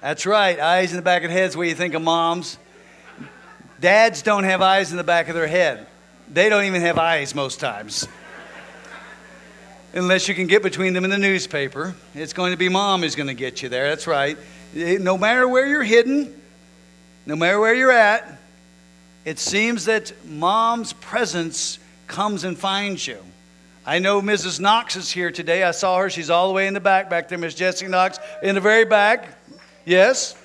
That's right. Eyes in the back of the head's where you think of moms. Dads don't have eyes in the back of their head. They don't even have eyes most times. Unless you can get between them in the newspaper. It's going to be mom who's going to get you there. That's right. No matter where you're hidden, no matter where you're at, it seems that mom's presence comes and finds you. I know Mrs. Knox is here today. I saw her. She's all the way in the back there. Miss Jessie Knox in the very back. Yes.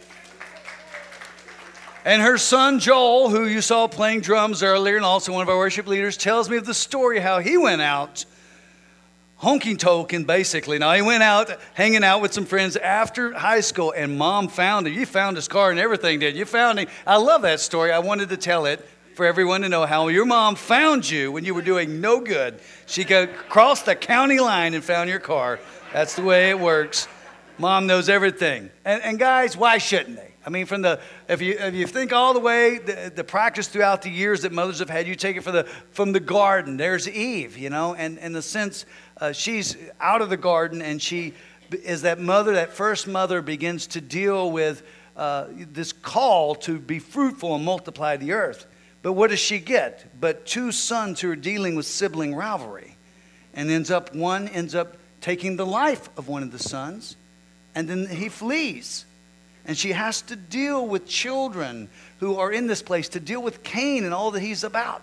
And her son Joel, who you saw playing drums earlier and also one of our worship leaders, tells me of the story how he went out honky-tonkin' basically. Now, he went out hanging out with some friends after high school, and mom found him. You found his car and everything, did you? You found him. I love that story. I wanted to tell it for everyone to know how your mom found you when you were doing no good. She crossed the county line and found your car. That's the way it works. Mom knows everything. And guys, why shouldn't they? I mean, if you think all the way, the practice throughout the years that mothers have had, you take it from the garden. There's Eve, and in the sense, she's out of the garden, and she is that mother, that first mother begins to deal with this call to be fruitful and multiply the earth. But what does she get? But two sons who are dealing with sibling rivalry. And one ends up taking the life of one of the sons, and then he flees. And she has to deal with children who are in this place, to deal with Cain and all that he's about.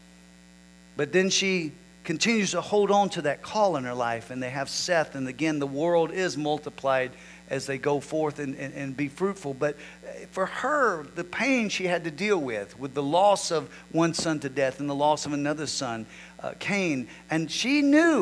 But then she continues to hold on to that call in her life, and they have Seth, and again, the world is multiplied as they go forth and be fruitful. But for her, the pain she had to deal with the loss of one son to death and the loss of another son, Cain, and she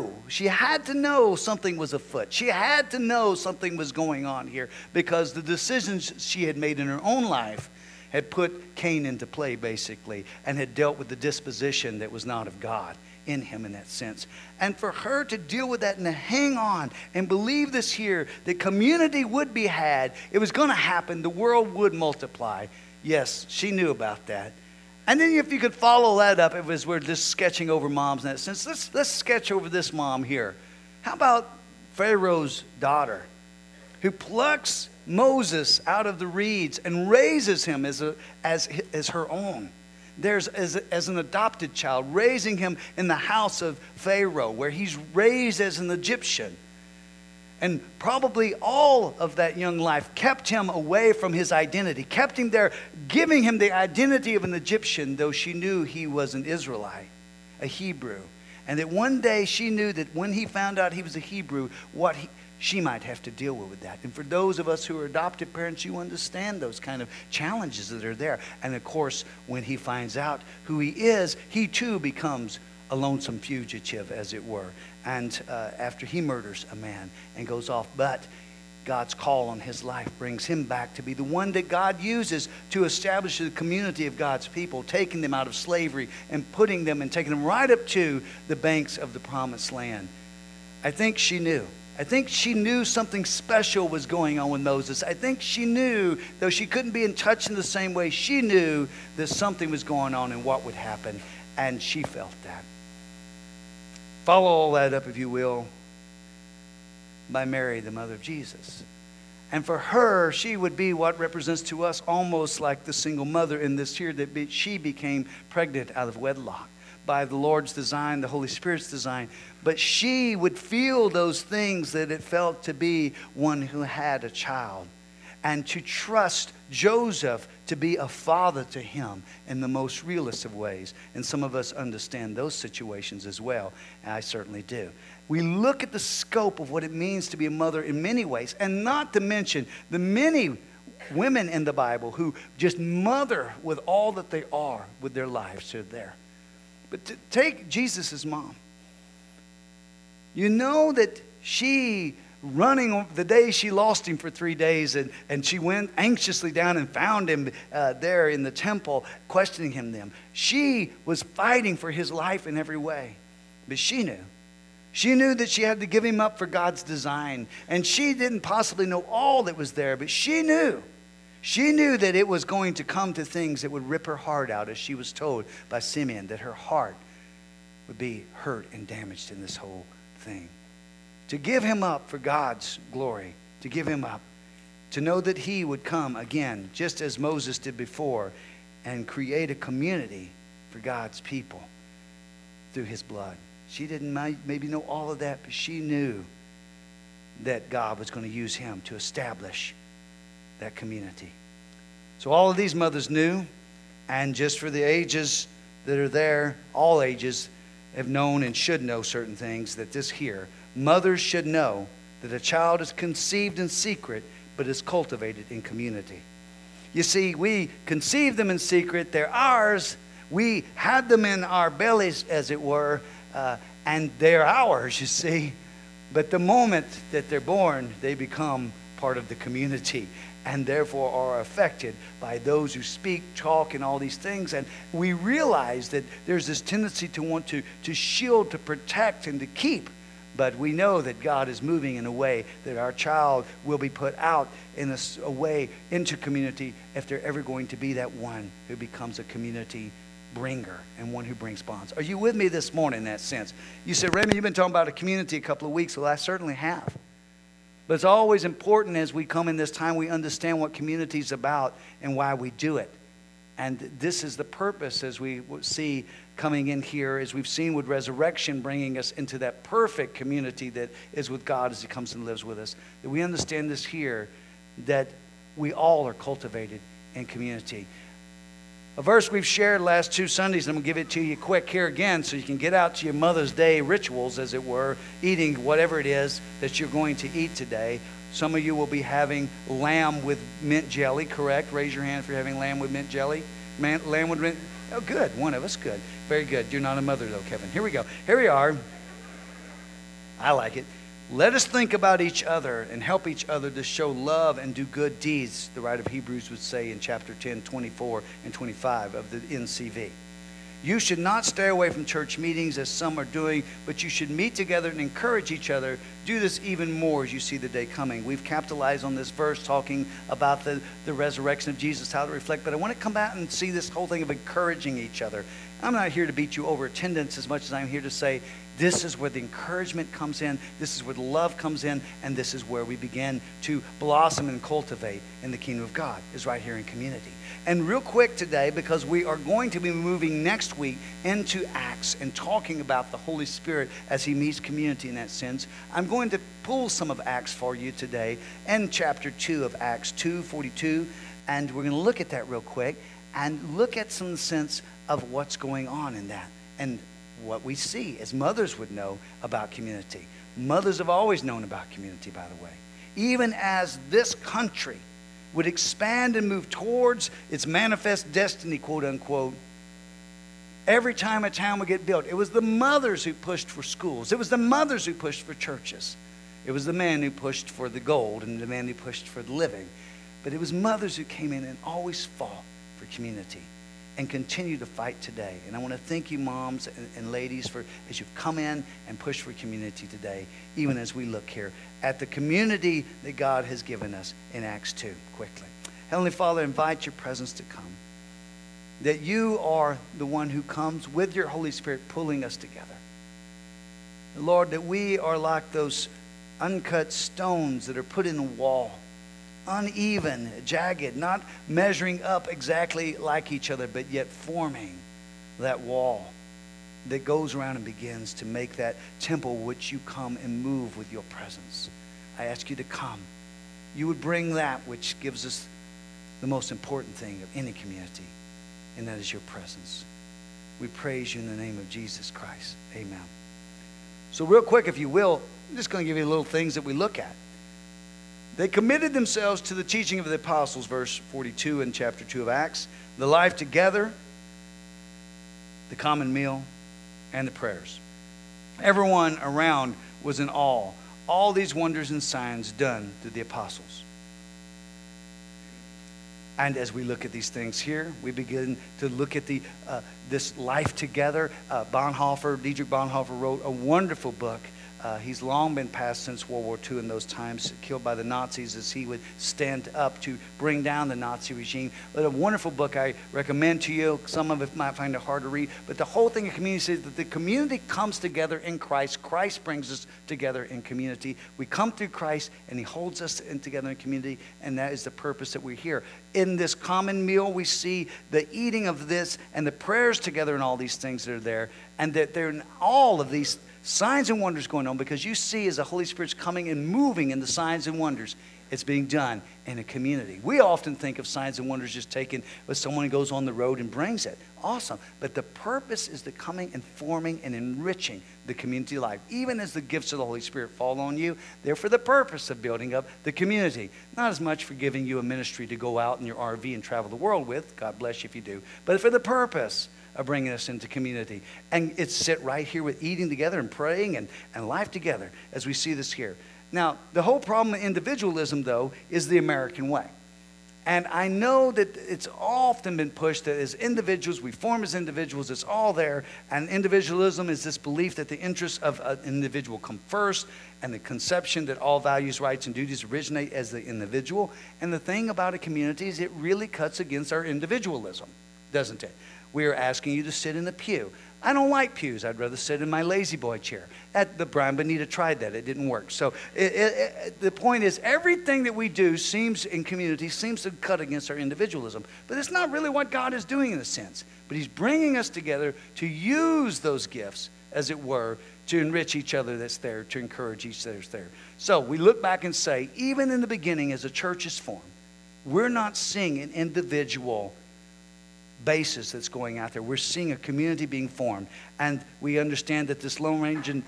had to know something was afoot. She had to know something was going on here, because the decisions she had made in her own life had put Cain into play, basically, and had dealt with the disposition that was not of God in him in that sense. And for her to deal with that and to hang on and believe this here, that community would be had, it was going to happen, the world would multiply. Yes, she knew about that. And then if you could follow that up, as we're just sketching over moms in that sense, let's sketch over this mom here. How about Pharaoh's daughter, who plucks Moses out of the reeds and raises him as her own? There's as an adopted child, raising him in the house of Pharaoh, where he's raised as an Egyptian. And probably all of that young life kept him away from his identity, kept him there, giving him the identity of an Egyptian, though she knew he was an Israelite, a Hebrew. And that one day she knew that when he found out he was a Hebrew, she might have to deal with that. And for those of us who are adopted parents, you understand those kind of challenges that are there. And of course, when he finds out who he is, he too becomes a lonesome fugitive, as it were. And after he murders a man and goes off, but God's call on his life brings him back to be the one that God uses to establish the community of God's people, taking them out of slavery and putting them and taking them right up to the banks of the promised land. I think she knew. I think she knew something special was going on with Moses. I think she knew, though she couldn't be in touch in the same way, she knew that something was going on and what would happen. And she felt that. Follow all that up, if you will, by Mary, the mother of Jesus. And for her, she would be what represents to us almost like the single mother in this here, that she became pregnant out of wedlock by the Lord's design, the Holy Spirit's design. But she would feel those things that it felt to be one who had a child, and to trust Joseph to be a father to him in the most realist of ways. And some of us understand those situations as well, and I certainly do. We look at the scope of what it means to be a mother in many ways, and not to mention the many women in the Bible who just mother with all that they are with their lives are there. But to take Jesus' mom. You know that she, running the day she lost him for 3 days, and she went anxiously down and found him there in the temple, questioning him then. She was fighting for his life in every way. But she knew. She knew that she had to give him up for God's design. And she didn't possibly know all that was there, but she knew. She knew that it was going to come to things that would rip her heart out, as she was told by Simeon, that her heart would be hurt and damaged in this whole thing. To give him up for God's glory, to give him up, to know that he would come again, just as Moses did before, and create a community for God's people through his blood. She didn't maybe know all of that, but she knew that God was going to use him to establish that community. So all of these mothers knew, and just for the ages that are there, all ages have known and should know certain things, that this here, mothers should know that a child is conceived in secret, but is cultivated in community. You see, we conceive them in secret. They're ours. We had them in our bellies, as it were, and they're ours, you see. But the moment that they're born, they become part of the community, and therefore are affected by those who speak, talk, and all these things. And we realize that there's this tendency to want to shield, to protect, and to keep. But we know that God is moving in a way that our child will be put out in a way into community if they're ever going to be that one who becomes a community bringer and one who brings bonds. Are you with me this morning in that sense? You said, Raymond, you've been talking about a community a couple of weeks. Well, I certainly have. But it's always important as we come in this time, we understand what community is about and why we do it. And this is the purpose, as we see coming in here, as we've seen with resurrection, bringing us into that perfect community that is with God as he comes and lives with us. That we understand this here, that we all are cultivated in community. A verse we've shared last 2 Sundays, and I'm going to give it to you quick here again so you can get out to your Mother's Day rituals, as it were, eating whatever it is that you're going to eat today. Some of you will be having lamb with mint jelly, correct? Raise your hand if you're having lamb with mint jelly. Lamb with mint. Oh, good. One of us. Good. Very good. You're not a mother, though, Kevin. Here we go. Here we are. I like it. Let us think about each other and help each other to show love and do good deeds, the writer of Hebrews would say in chapter 10, 24 and 25 of the NCV. You should not stay away from church meetings as some are doing, but you should meet together and encourage each other. Do this even more as you see the day coming. We've capitalized on this verse talking about the resurrection of Jesus, how to reflect. But I want to come back and see this whole thing of encouraging each other. I'm not here to beat you over attendance as much as I'm here to say this is where the encouragement comes in, this is where the love comes in, and this is where we begin to blossom and cultivate in the kingdom of God, is right here in community. And real quick today, because we are going to be moving next week into Acts and talking about the Holy Spirit as he meets community in that sense, I'm going to pull some of Acts for you today and chapter 2 of Acts 2:42, and we're going to look at that real quick and look at some sense of what's going on in that and what we see as mothers would know about community. Mothers have always known about community, by the way. Even as this country would expand and move towards its manifest destiny, quote unquote, every time a town would get built, it was the mothers who pushed for schools. It was the mothers who pushed for churches. It was the men who pushed for the gold and the men who pushed for the living. But it was mothers who came in and always fought for community and continue to fight today. And I want to thank you, moms and ladies, for as you've come in and pushed for community today, even as we look here at the community that God has given us in Acts 2. Quickly. Heavenly Father, invite your presence to come. That you are the one who comes with your Holy Spirit pulling us together. Lord, that we are like those uncut stones that are put in a wall. Uneven, jagged, not measuring up exactly like each other, but yet forming that wall that goes around and begins to make that temple which you come and move with your presence. I ask you to come. You would bring that which gives us the most important thing of any community, and that is your presence. We praise you in the name of Jesus Christ. Amen. So real quick, if you will, I'm just going to give you little things that we look at. They committed themselves to the teaching of the apostles, verse 42 in chapter 2 of Acts, the life together, the common meal, and the prayers. Everyone around was in awe. All these wonders and signs done through the apostles. And as we look at these things here, we begin to look at this life together. Dietrich Bonhoeffer wrote a wonderful book He's long been passed since World War II in those times, killed by the Nazis as he would stand up to bring down the Nazi regime. But a wonderful book I recommend to you. Some of it might find it hard to read. But the whole thing of community is that the community comes together in Christ. Christ brings us together in community. We come through Christ, and he holds us together in community, and that is the purpose that we're here. In this common meal, we see the eating of this and the prayers together and all these things that are there, and that they're in all of these signs and wonders going on, because you see as the Holy Spirit's coming and moving in the signs and wonders, it's being done in a community. We often think of signs and wonders just taken when someone goes on the road and brings it. Awesome. But the purpose is the coming and forming and enriching the community life. Even as the gifts of the Holy Spirit fall on you, they're for the purpose of building up the community. Not as much for giving you a ministry to go out in your RV and travel the world with. God bless you if you do. But for the purpose of bringing us into community. And it's sit right here with eating together and praying and life together as we see this here. Now, the whole problem with individualism, though, is the American way. And I know that it's often been pushed that as individuals, we form as individuals, it's all there. And individualism is this belief that the interests of an individual come first, and the conception that all values, rights, and duties originate as the individual. And the thing about a community is it really cuts against our individualism, doesn't it? We are asking you to sit in the pew. I don't like pews. I'd rather sit in my lazy boy chair. Brian Bonita tried that. It didn't work. So the point is, everything that we do seems in community seems to cut against our individualism. But it's not really what God is doing in a sense. But he's bringing us together to use those gifts, as it were, to enrich each other that's there, to encourage each other that's there. So we look back and say, even in the beginning as a church is formed, we're not seeing an individual basis that's going out there. We're seeing a community being formed, and we understand that this Lone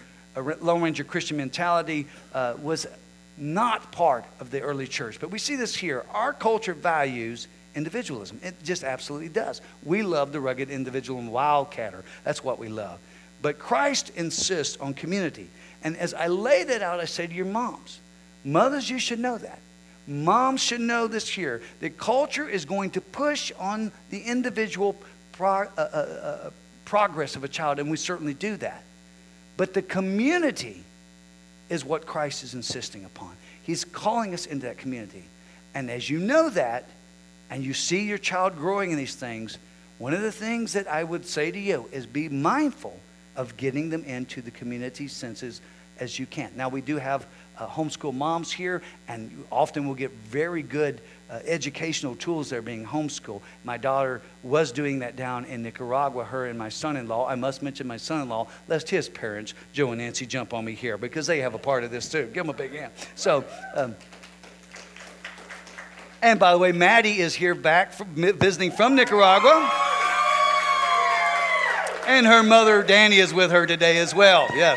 Ranger Christian mentality was not part of the early church. But we see this here. Our culture values individualism. It just absolutely does. We love the rugged individual and wildcatter. That's what we love. But Christ insists on community. And as I lay that out, I say to your moms, mothers, you should know that. Moms should know this here, that culture is going to push on the individual progress of a child, and we certainly do that. But the community is what Christ is insisting upon. He's calling us into that community. And as you know that, and you see your child growing in these things, one of the things that I would say to you is be mindful of getting them into the community senses as you can. Now, we do have homeschool moms here, and often we'll get very good educational tools there being homeschooled. My daughter was doing that down in Nicaragua, her and my son-in-law. I must mention my son-in-law, lest his parents, Joe and Nancy, jump on me here, because they have a part of this too. Give them a big hand. So, and by the way, Maddie is here back visiting from Nicaragua. And her mother, Danny, is with her today as well. Yes.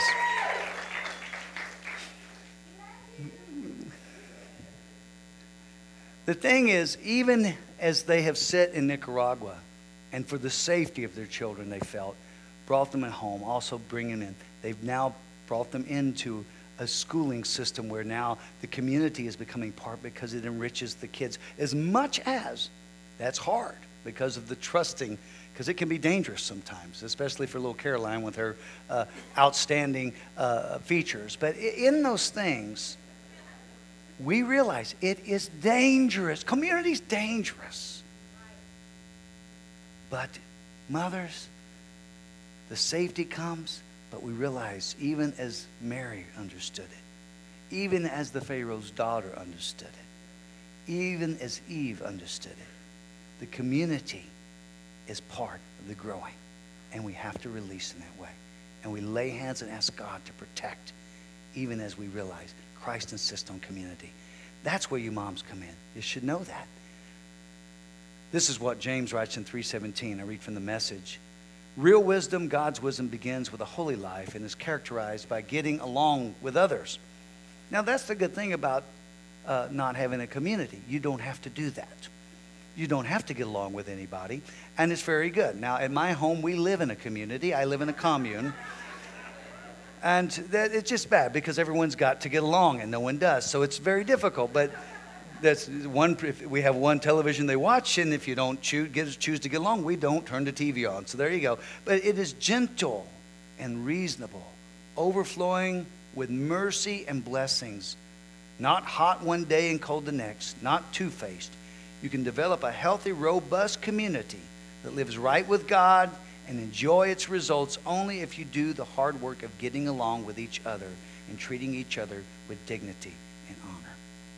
The thing is, even as they have sat in Nicaragua, and for the safety of their children, they felt, brought them at home, also bringing in, they've now brought them into a schooling system where now the community is becoming part, because it enriches the kids. As much as that's hard because of the trusting, because it can be dangerous sometimes, especially for little Caroline with her outstanding features. But in those things, we realize it is dangerous. Community's dangerous. But mothers, the safety comes, but we realize even as Mary understood it, even as the Pharaoh's daughter understood it, even as Eve understood it, the community is part of the growing. And we have to release in that way. And we lay hands and ask God to protect, even as we realize Christ insists on community. That's where you moms come in. You should know that. This is what James writes in 3:17. I read from the Message. Real wisdom, God's wisdom, begins with a holy life and is characterized by getting along with others. Now, that's the good thing about not having a community. You don't have to do that. You don't have to get along with anybody, and it's very good. Now, at my home, we live in a community. I live in a commune. And that, it's just bad because everyone's got to get along and no one does. So it's very difficult. But that's one. If we have one television they watch, and if you don't choose to get along, we don't turn the TV on. So there you go. But it is gentle and reasonable, overflowing with mercy and blessings. Not hot one day and cold the next, not two-faced. You can develop a healthy, robust community that lives right with God and enjoy its results only if you do the hard work of getting along with each other and treating each other with dignity and honor.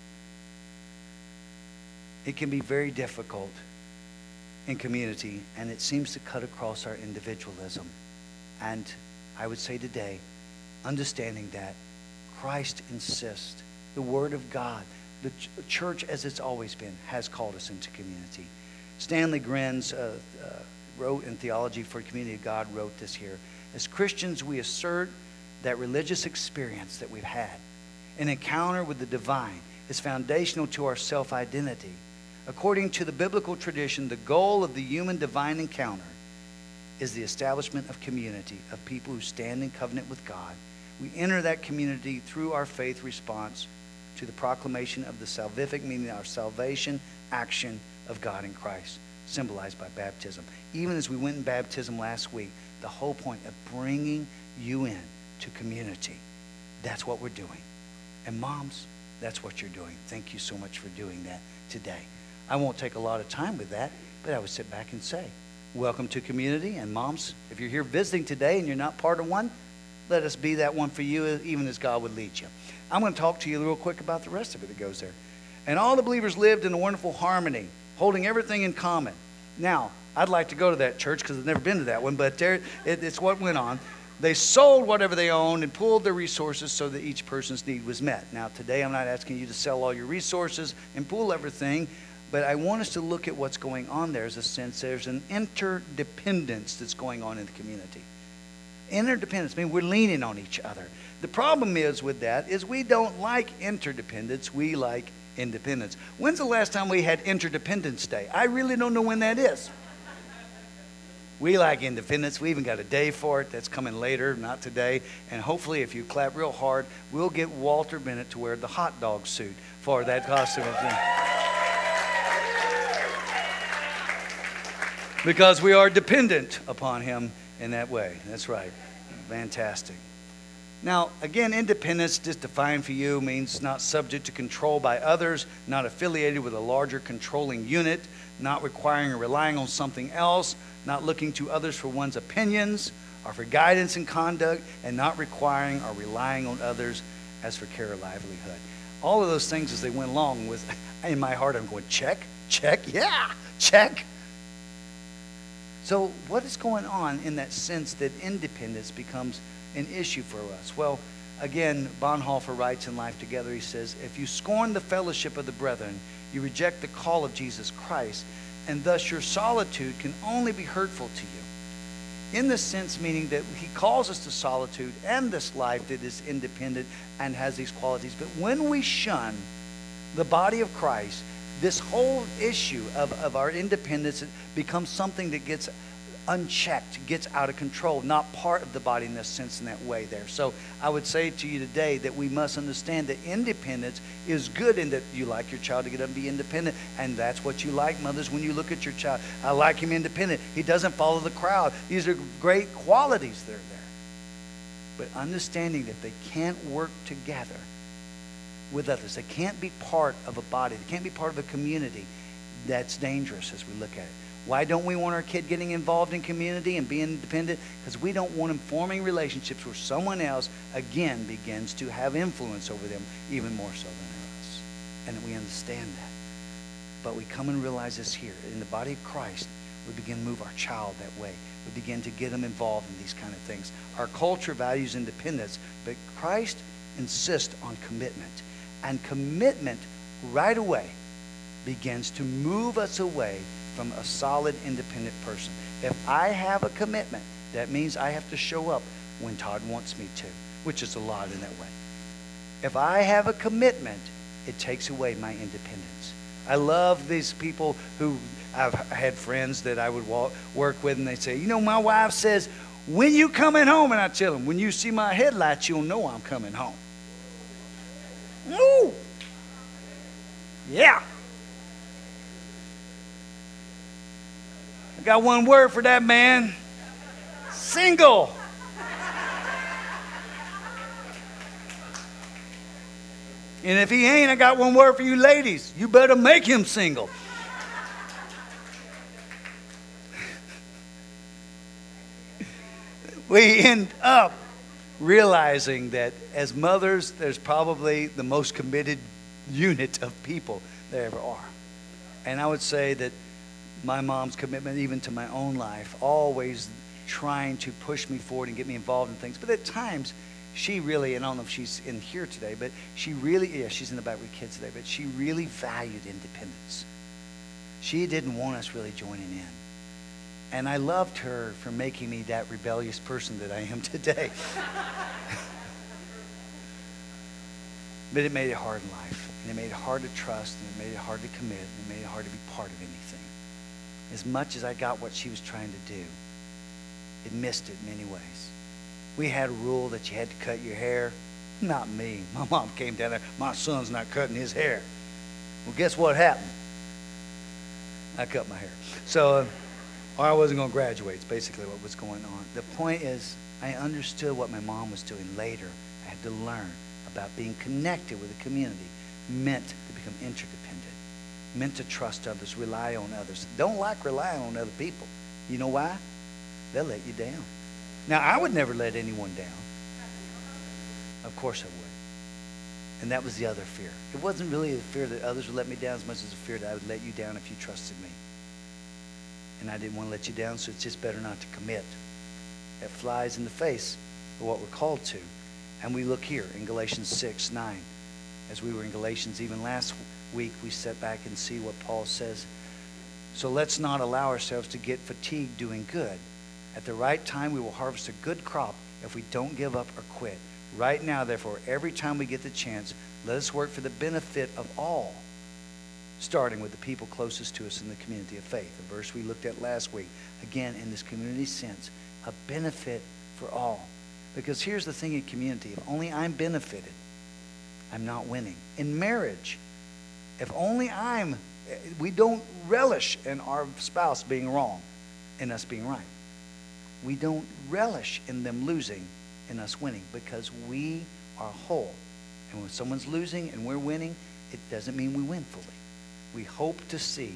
It can be very difficult in community, and it seems to cut across our individualism. And I would say today, understanding that Christ insists, the Word of God, the church as it's always been, has called us into community. Stanley Grenz wrote in Theology for Community of God, wrote this here. As Christians, we assert that religious experience that we've had, an encounter with the divine, is foundational to our self-identity. According to the biblical tradition, the goal of the human-divine encounter is the establishment of community, of people who stand in covenant with God. We enter that community through our faith response to the proclamation of the salvific, meaning our salvation action of God in Christ, symbolized by baptism. Even as we went in baptism last week, the whole point of bringing you in to community, that's what we're doing. And moms, that's what you're doing. Thank you so much for doing that today. I won't take a lot of time with that, but I would sit back and say, welcome to community. And moms, if you're here visiting today and you're not part of one, let us be that one for you, even as God would lead you. I'm going to talk to you real quick about the rest of it that goes there. And all the believers lived in a wonderful harmony, holding everything in common. Now, I'd like to go to that church because I've never been to that one, but it's what went on. They sold whatever they owned and pooled their resources so that each person's need was met. Now, today I'm not asking you to sell all your resources and pool everything, but I want us to look at what's going on there as a sense. There's an interdependence that's going on in the community. Interdependence, I mean, we're leaning on each other. The problem is with that is we don't like interdependence, we like independence. When's the last time we had Interdependence Day? I really don't know when that is. We like independence. We even got a day for it that's coming later, not today. And hopefully if you clap real hard, we'll get Walter Bennett to wear the hot dog suit for that costume. Because we are dependent upon him in that way. That's right. Fantastic. Now, again, independence, just defined for you, means not subject to control by others, not affiliated with a larger controlling unit, not requiring or relying on something else, not looking to others for one's opinions or for guidance in conduct, and not requiring or relying on others as for care or livelihood. All of those things as they went along with, in my heart, I'm going, check, check, yeah, check. So what is going on in that sense that independence becomes an issue for us? Well, again, Bonhoeffer writes in Life Together, he says, if you scorn the fellowship of the brethren, you reject the call of Jesus Christ, and thus your solitude can only be hurtful to you. In the sense meaning that he calls us to solitude and this life that is independent and has these qualities. But when we shun the body of Christ, this whole issue of our independence becomes something that gets unchecked, gets out of control, not part of the body in this sense, in that way there. So I would say to you today that we must understand that independence is good in that you like your child to get up and be independent, and that's what you like, mothers, when you look at your child. I like him independent. He doesn't follow the crowd. These are great qualities that are there. But understanding that they can't work together with others. They can't be part of a body. They can't be part of a community. That's dangerous as we look at it. Why don't we want our kid getting involved in community and being independent? Because we don't want them forming relationships where someone else, again, begins to have influence over them even more so than us. And we understand that. But we come and realize this here. In the body of Christ, we begin to move our child that way. We begin to get them involved in these kind of things. Our culture values independence, but Christ insists on commitment. And commitment right away begins to move us away from a solid, independent person. If I have a commitment, that means I have to show up when Todd wants me to, which is a lot in that way. If I have a commitment, it takes away my independence. I love these people who I've had friends that I would work with, and they say, you know, my wife says, when you coming home? And I tell them, when you see my headlights, you'll know I'm coming home. Woo! Yeah. I got one word for that man. And if he ain't, I got one word for you ladies. You better make him single. We end up realizing that as mothers, there's probably the most committed unit of people there ever are. And I would say that my mom's commitment, even to my own life, always trying to push me forward and get me involved in things. But at times, she really, and I don't know if she's in here today, but she really, yeah, she's in the back with kids today, but she really valued independence. She didn't want us really joining in. And I loved her for making me that rebellious person that I am today. But it made it hard in life. And it made it hard to trust, and it made it hard to commit, and it made it hard to be part of anything. As much as I got what she was trying to do, it missed it in many ways. We had a rule that you had to cut your hair. Not me. My mom came down there, my son's not cutting his hair. Well, guess what happened? I cut my hair. So, or I wasn't going to graduate. It's basically what was going on. The point is, I understood what my mom was doing later. I had to learn about being connected with a community. Meant to become interdependent. Meant to trust others, rely on others. Don't like relying on other people. You know why? They'll let you down. Now, I would never let anyone down. Of course I would. And that was the other fear. It wasn't really the fear that others would let me down as much as the fear that I would let you down if you trusted me. And I didn't want to let you down, so it's just better not to commit. That flies in the face of what we're called to. And we look here in Galatians 6:9. As we were in Galatians even last week, we sat back and see what Paul says. So let's not allow ourselves to get fatigued doing good. At the right time, we will harvest a good crop if we don't give up or quit. Right now, therefore, every time we get the chance, let us work for the benefit of all, starting with the people closest to us in the community of faith. A verse we looked at last week. Again, in this community sense, a benefit for all. Because here's the thing in community. If only I'm benefited, I'm not winning. In marriage, if only we don't relish in our spouse being wrong and us being right. We don't relish in them losing and us winning because we are whole. And when someone's losing and we're winning, it doesn't mean we win fully. We hope to see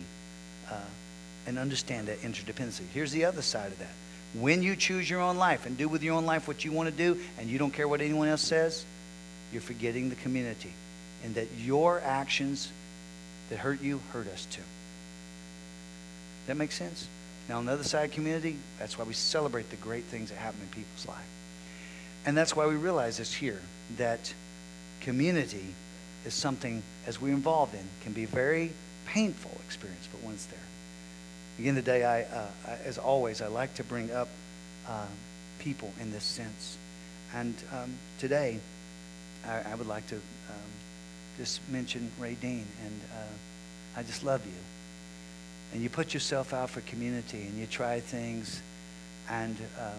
and understand that interdependency. Here's the other side of that. When you choose your own life and do with your own life what you want to do and you don't care what anyone else says, you're forgetting the community and that your actions that hurt you hurt us too. That makes sense? Now on the other side of community, that's why we celebrate the great things that happen in people's life. And that's why we realize this here, that community is something, as we're involved in, can be a very painful experience, but once there. Again today, I as always, I like to bring up people in this sense. And today, I would like to just mention Ray Dean, and I just love you. And you put yourself out for community, and you try things, and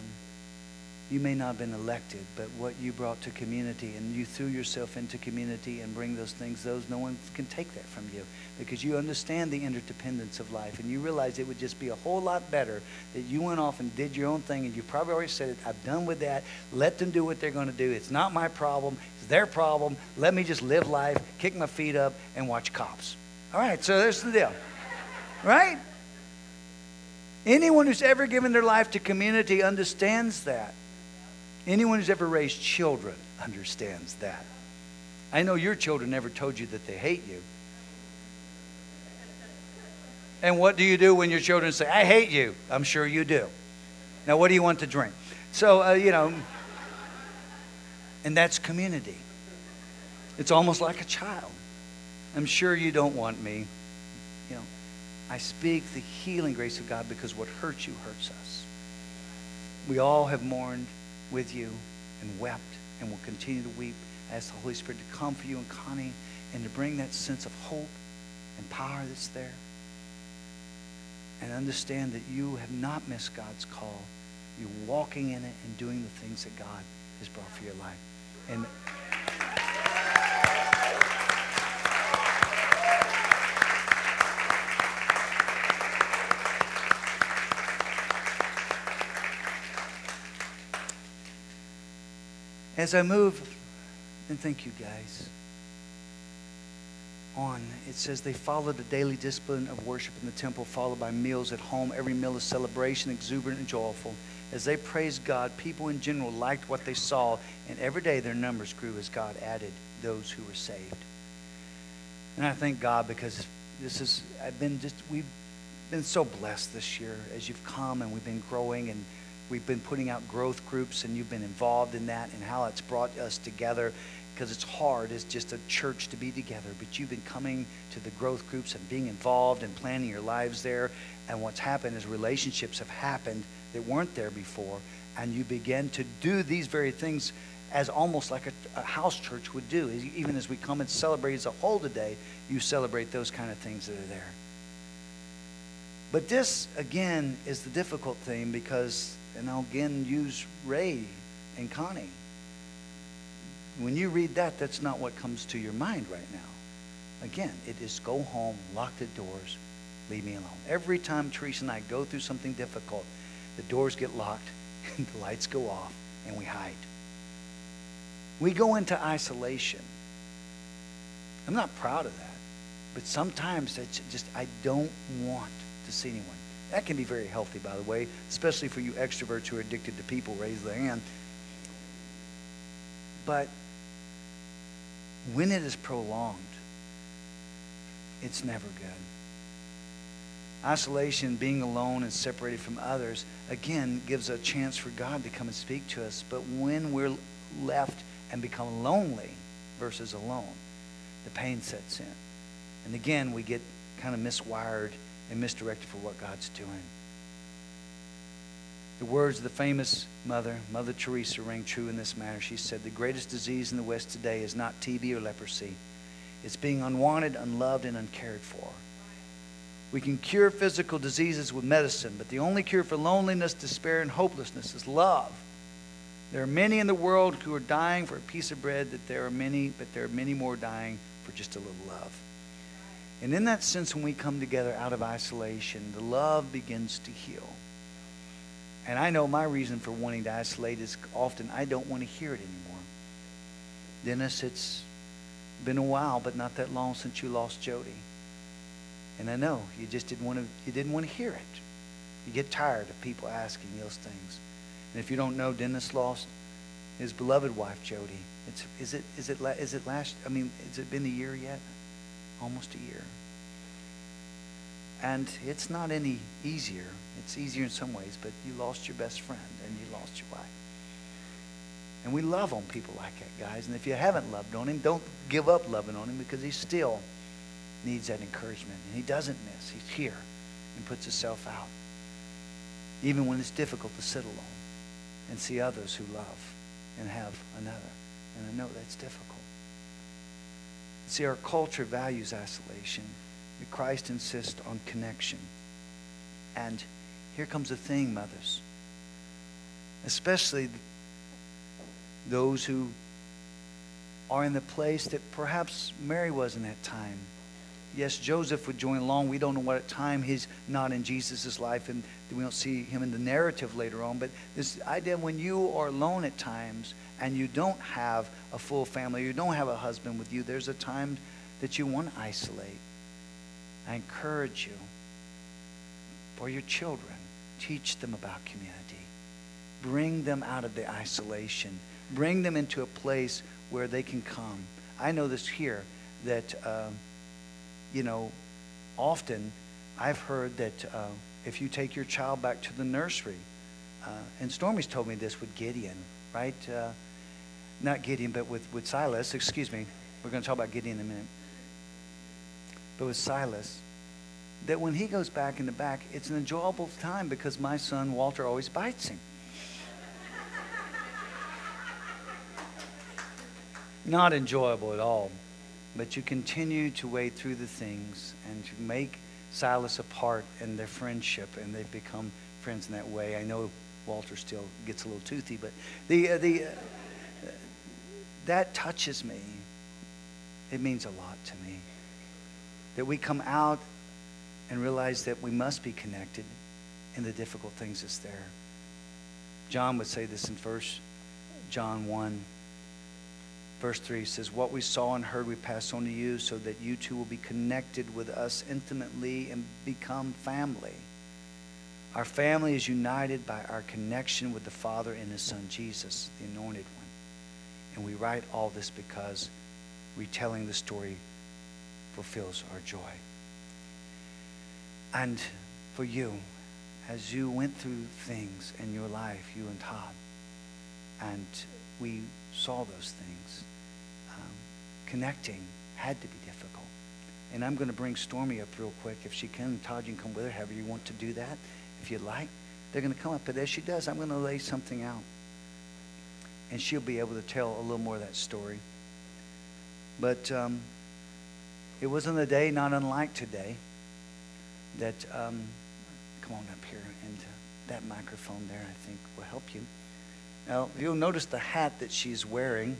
you may not have been elected, but what you brought to community, and you threw yourself into community and bring those things, no one can take that from you, because you understand the interdependence of life, and you realize it would just be a whole lot better that you went off and did your own thing, and you probably already said it, I'm done with that, let them do what they're going to do, it's not my problem, it's their problem, let me just live life, kick my feet up, and watch Cops. All right, so there's the deal. Right? Anyone who's ever given their life to community understands that. Anyone who's ever raised children understands that. I know your children never told you that they hate you. And what do you do when your children say, I hate you? I'm sure you do. Now, what do you want to drink? So, and that's community. It's almost like a child. I'm sure you don't want me. I speak the healing grace of God because what hurts you hurts us. We all have mourned with you and wept and will continue to weep. I ask the Holy Spirit to come for you and Connie and to bring that sense of hope and power that's there. And understand that you have not missed God's call. You're walking in it and doing the things that God has brought for your life. And as I move, and thank you guys, on. It says they followed the daily discipline of worship in the temple, followed by meals at home. Every meal is celebration, exuberant and joyful. As they praised God, people in general liked what they saw, and every day their numbers grew as God added those who were saved. And I thank God because we've been so blessed this year as you've come, and we've been growing, and we've been putting out growth groups, and you've been involved in that and how it's brought us together. Because it's hard as just a church to be together, but you've been coming to the growth groups and being involved and planning your lives there. And what's happened is relationships have happened that weren't there before, and you begin to do these very things as almost like a house church would do. Even as we come and celebrate as a whole today, you celebrate those kind of things that are there. But this, again, is the difficult thing because, and I'll again use Ray and Connie. When you read that, that's not what comes to your mind right now. Again, it is go home, lock the doors, leave me alone. Every time Teresa and I go through something difficult, the doors get locked, and the lights go off, and we hide. We go into isolation. I'm not proud of that, but sometimes it's just I don't want to see anyone. That can be very healthy, by the way, especially for you extroverts who are addicted to people. Raise their hand. But when it is prolonged, it's never good. Isolation, being alone and separated from others, again, gives a chance for God to come and speak to us. But when we're left and become lonely versus alone, the pain sets in. And again, we get kind of miswired and misdirected for what God's doing. The words of the famous Mother Teresa, ring true in this matter. She said, the greatest disease in the West today is not TB or leprosy. It's being unwanted, unloved, and uncared for. We can cure physical diseases with medicine, but the only cure for loneliness, despair, and hopelessness is love. There are many in the world who are dying for a piece of bread, but there are many more dying for just a little love. And in that sense, when we come together out of isolation, the love begins to heal. And I know my reason for wanting to isolate is often I don't want to hear it anymore. Dennis, it's been a while, but not that long since you lost Jody. And I know you just didn't want to hear it. You get tired of people asking those things. And if you don't know, Dennis lost his beloved wife, Jody. Has it been a year yet? Almost a year. And it's not any easier. It's easier in some ways, but you lost your best friend and you lost your wife. And we love on people like that, guys. And if you haven't loved on him, don't give up loving on him because he still needs that encouragement. And he doesn't miss. He's here and puts himself out. Even when it's difficult to sit alone and see others who love and have another. And I know that's difficult. See, our culture values isolation. Christ insists on connection. And here comes the thing, mothers. Especially those who are in the place that perhaps Mary was in that time. Yes, Joseph would join along. We don't know what time he's not in Jesus' life, and we don't see him in the narrative later on. But this idea when you are alone at times and you don't have a full family, you don't have a husband with you, there's a time that you want to isolate. I encourage you, for your children, teach them about community. Bring them out of the isolation. Bring them into a place where they can come. I know this here, that, often I've heard that if you take your child back to the nursery, and Stormy's told me this with Gideon, right? Not Gideon, but with Silas, excuse me. We're going to talk about Gideon in a minute. But with Silas, that when he goes back in the back, it's an enjoyable time because my son Walter always bites him. Not enjoyable at all, but you continue to wade through the things and to make Silas a part in their friendship, and they've become friends in that way. I know Walter still gets a little toothy, but that touches me. It means a lot to me. That we come out and realize that we must be connected in the difficult things that's there. John would say this in 1 John 1. Verse 3 says, what we saw and heard we pass on to you so that you too will be connected with us intimately and become family. Our family is united by our connection with the Father and His Son, Jesus, the Anointed One. And we write all this because retelling the story fulfills our joy. And for you, as you went through things in your life, you and Todd, and we saw those things, connecting had to be difficult. And I'm going to bring Stormy up real quick if she can. Todd, you can come with her, however you want to do that, if you'd like. They're going to come up, but as she does, I'm going to lay something out. And she'll be able to tell a little more of that story. But it wasn't a day not unlike today that, come on up here, and that microphone there, I think, will help you. Now, you'll notice the hat that she's wearing.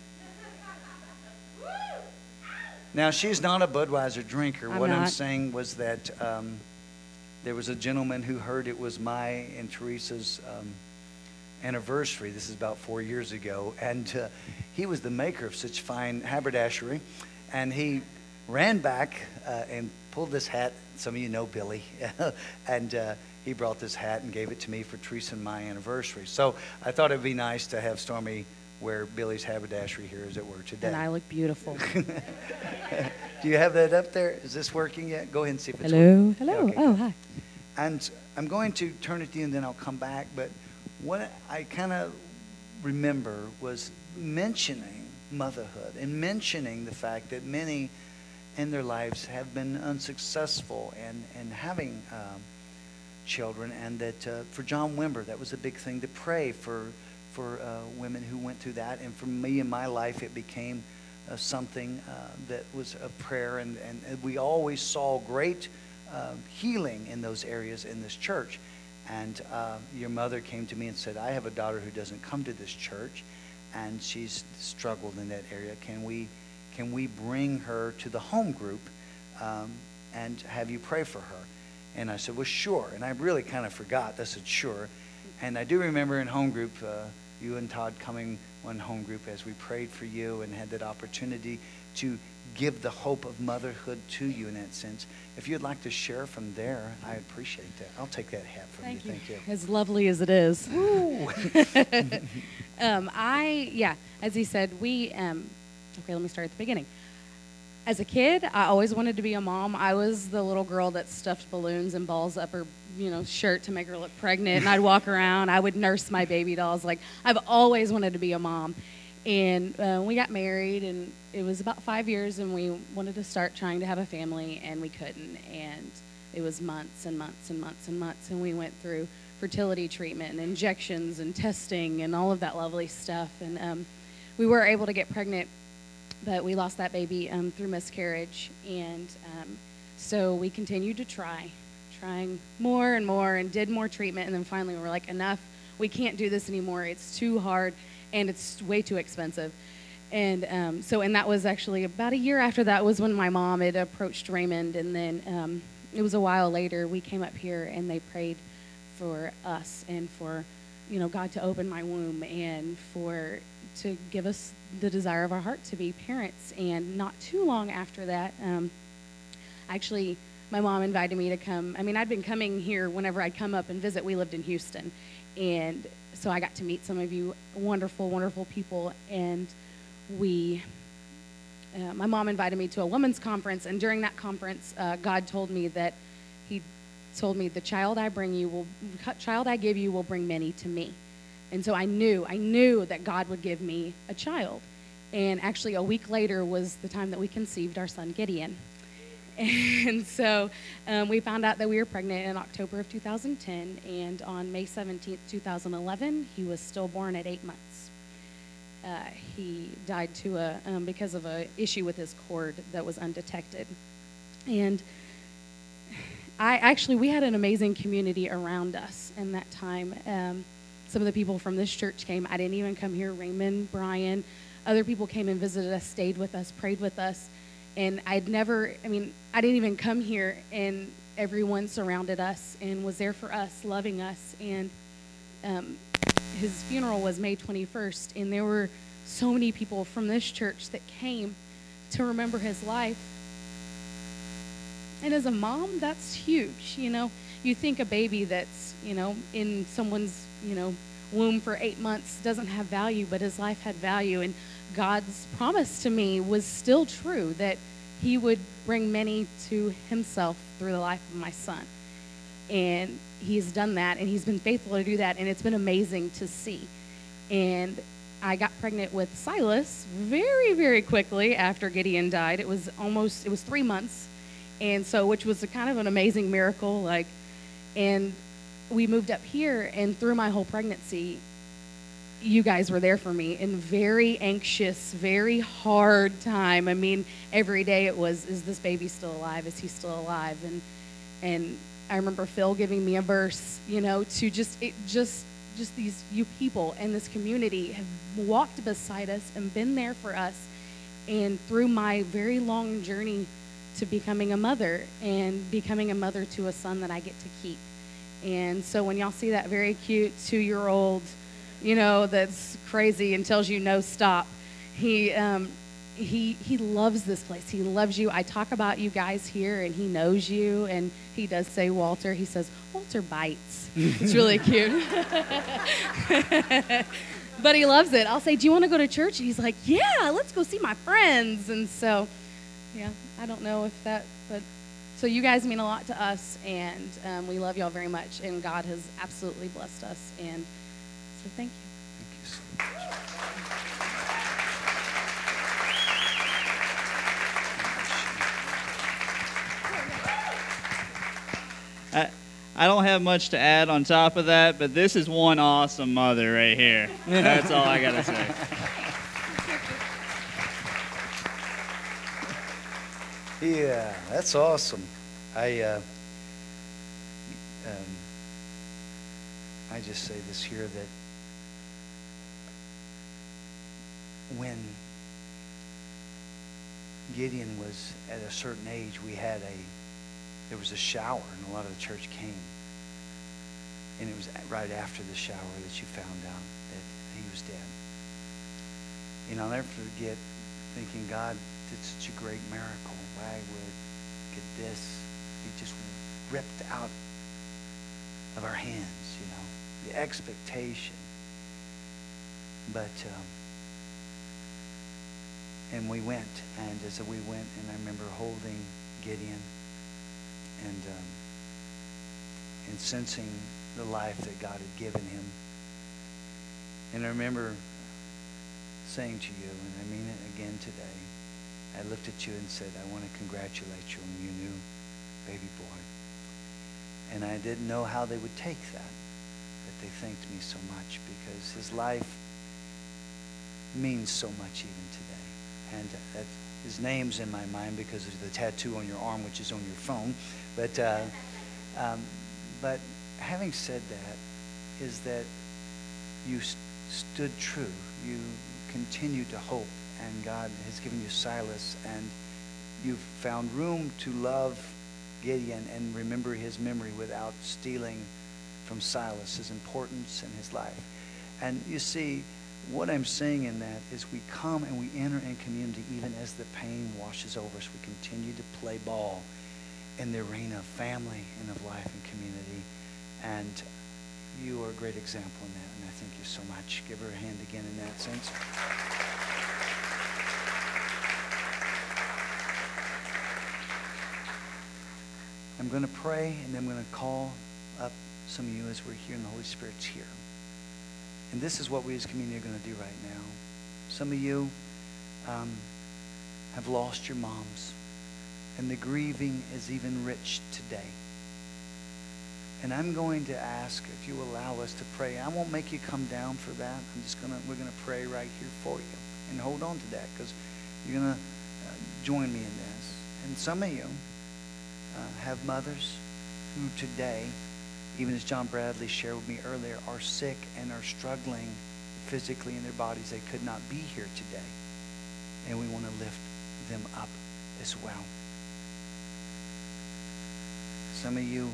Now, she's not a Budweiser drinker. What I'm saying was that there was a gentleman who heard it was my and Teresa's anniversary. This is about 4 years ago. And he was the maker of such fine haberdashery. And he ran back and pulled this hat. Some of you know Billy. And he brought this hat and gave it to me for Teresa and my anniversary. So I thought it would be nice to have Stormy wear Billy's haberdashery here, as it were, today. And I look beautiful. Do you have that up there? Is this working yet? Go ahead and see if it's working. Hello. Okay, oh, hi. And I'm going to turn it to you, and then I'll come back. But what I kind of remember was mentioning motherhood and mentioning the fact that many in their lives have been unsuccessful in having children, and that for John Wimber, that was a big thing to pray for women who went through that. And for me in my life, it became something that was a prayer, and we always saw great healing in those areas in this church. And your mother came to me and said, I have a daughter who doesn't come to this church, and she's struggled in that area. Can we bring her to the home group and have you pray for her? And I said, well, sure. And I really kind of forgot. I said, sure. And I do remember in home group, you and Todd coming one home group as we prayed for you and had that opportunity to give the hope of motherhood to you in that sense. If you'd like to share from there, I appreciate that. I'll take that hat from you. Thank you. As lovely as it is. As he said, okay, let me start at the beginning. As a kid, I always wanted to be a mom. I was the little girl that stuffed balloons and balls up her, shirt to make her look pregnant. And I'd walk around. I would nurse my baby dolls. Like, I've always wanted to be a mom. And we got married, and it was about 5 years, and we wanted to start trying to have a family, and we couldn't. And it was months and months and months and months. And we went through fertility treatment and injections and testing and all of that lovely stuff. And we were able to get pregnant, but we lost that baby through miscarriage. And so we continued to trying more and more, and did more treatment. And then finally we were like, enough. We can't do this anymore. It's too hard, and it's way too expensive. And and that was actually about a year after that was when my mom had approached Raymond. And then it was a while later we came up here, and they prayed for us and for, God to open my womb and to give us the desire of our heart to be parents. And not too long after that, actually, my mom invited me to come. I mean, I'd been coming here whenever I'd come up and visit. We lived in Houston. And so I got to meet some of you wonderful, wonderful people. And my mom invited me to a women's conference. And during that conference, God told me that He told me, the child I give you will bring many to me. And so I knew that God would give me a child. And actually a week later was the time that we conceived our son Gideon. And so we found out that we were pregnant in October of 2010, and on May 17th, 2011, he was stillborn at 8 months. He died because of an issue with his cord that was undetected. And we had an amazing community around us in that time. Some of the people from this church came. I didn't even come here. Raymond, Brian, other people came and visited us, stayed with us, prayed with us. And I didn't even come here, and everyone surrounded us and was there for us, loving us. And his funeral was May 21st, and there were so many people from this church that came to remember his life. And as a mom, that's huge. You think a baby that's, in someone's, womb for 8 months doesn't have value, but his life had value. And God's promise to me was still true, that he would bring many to himself through the life of my son. And he's done that, and he's been faithful to do that, and it's been amazing to see. And I got pregnant with Silas very, very quickly after Gideon died. It was 3 months, and so, which was a kind of an amazing miracle. And we moved up here, and through my whole pregnancy, you guys were there for me in very anxious, very hard time. I mean, every day it was, is this baby still alive? Is he still alive? And I remember Phil giving me a verse, to just these, you people in this community have walked beside us and been there for us. And through my very long journey to becoming a mother, and becoming a mother to a son that I get to keep. And so when y'all see that very cute 2-year-old, that's crazy and tells you no, stop, he loves this place. He loves you. I talk about you guys here, and he knows you, and he does say Walter. He says, Walter bites. It's really cute. But he loves it. I'll say, do you want to go to church? And he's like, yeah, let's go see my friends. And so, yeah, I don't know if that, but so you guys mean a lot to us, and we love y'all very much, and God has absolutely blessed us, and so thank you. Thank you so much. I don't have much to add on top of that, but this is one awesome mother right here. That's all I got to say. Yeah, that's awesome. I just say this here, that when Gideon was at a certain age, there was a shower, and a lot of the church came. And it was right after the shower that you found out that he was dead. And I'll never forget thinking, God did such a great miracle. Why would get this be just ripped out of our hands, the expectation. But, and we went, and as we went, and I remember holding Gideon and sensing the life that God had given him. And I remember saying to you, and I mean it again today, I looked at you and said, I want to congratulate you on your new baby boy. And I didn't know how they would take that, but they thanked me so much, because his life means so much even today. And his name's in my mind because of the tattoo on your arm, which is on your phone. But having said that, is that you stood true. You continued to hope, and God has given you Silas, and you've found room to love Gideon and remember his memory without stealing from Silas, his importance and his life. And you see, what I'm saying in that is we come and we enter in community even as the pain washes over us. We continue to play ball in the arena of family and of life and community. And you are a great example in that, and I thank you so much. Give her a hand again in that sense. I'm going to pray, and then I'm going to call up some of you as we're here and the Holy Spirit's here. And this is what we as a community are going to do right now. Some of you have lost your moms, and the grieving is even rich today. And I'm going to ask if you allow us to pray. I won't make you come down for that. We're going to pray right here for you. And hold on to that, because you're going to join me in this. And some of you have mothers who today, even as John Bradley shared with me earlier, are sick and are struggling physically in their bodies. They could not be here today. And we want to lift them up as well. Some of you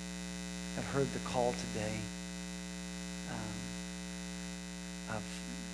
have heard the call today of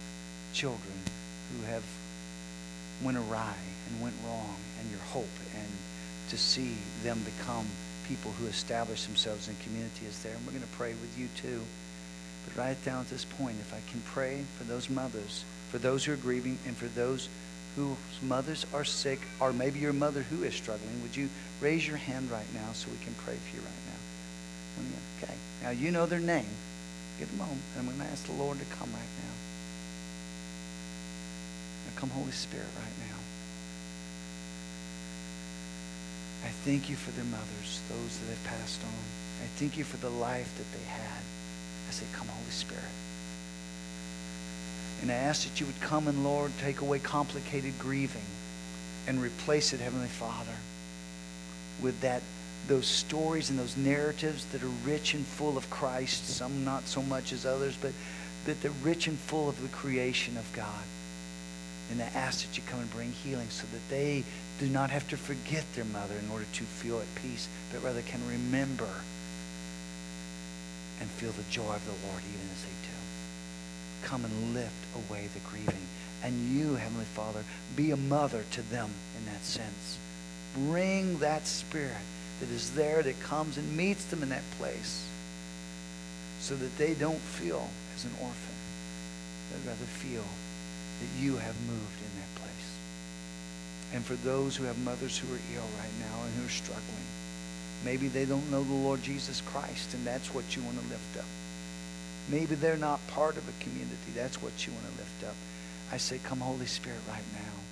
children who have went awry and went wrong, and your hope, and to see them become people who establish themselves in community is there. And we're going to pray with you too. But right down at this point, if I can pray for those mothers, for those who are grieving, and for those whose mothers are sick, or maybe your mother who is struggling, would you raise your hand right now so we can pray for you right now? Okay. Now you know their name. Give them a moment, and I'm going to ask the Lord to come right now. Now come, Holy Spirit, right now. I thank you for their mothers, those that have passed on. I thank you for the life that they had. I say, come, Holy Spirit. And I ask that you would come and, Lord, take away complicated grieving and replace it, Heavenly Father, with those stories and those narratives that are rich and full of Christ, some not so much as others, but they're rich and full of the creation of God. And I ask that you come and bring healing so that they do not have to forget their mother in order to feel at peace, but rather can remember and feel the joy of the Lord even as they do. Come and lift away the grieving. And you, Heavenly Father, be a mother to them in that sense. Bring that spirit that is there, that comes and meets them in that place, so that they don't feel as an orphan, but rather feel that you have moved in that place. And for those who have mothers who are ill right now and who are struggling, maybe they don't know the Lord Jesus Christ, and that's what you want to lift up. Maybe they're not part of a community. That's what you want to lift up. I say, come, Holy Spirit, right now.